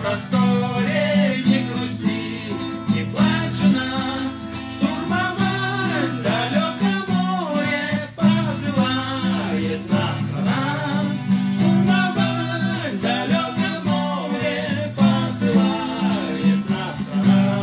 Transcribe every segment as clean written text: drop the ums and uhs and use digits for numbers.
просторе не грусти, не плачь, жена, штурмовать далекое море посылает нас страна. Штурмовать далекое море посылает нас страна.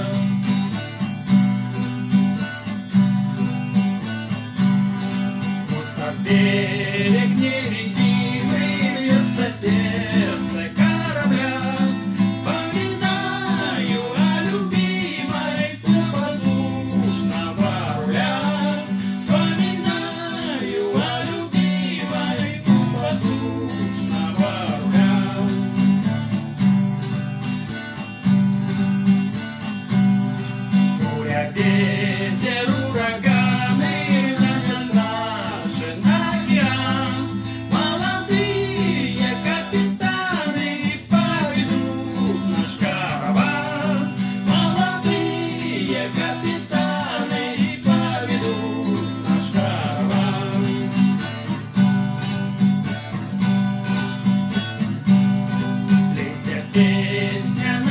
Пусто берег невидимый, бьется сердце корабля. Вспоминаю о любимой у воздушного руля. Вспоминаю о любимой у воздушного руля. Буря, ветер, ураганы гонят наши на океан. Молодые капитаны поведут наш караван. Молодые капитаны поведут наш караван. Лейся, песня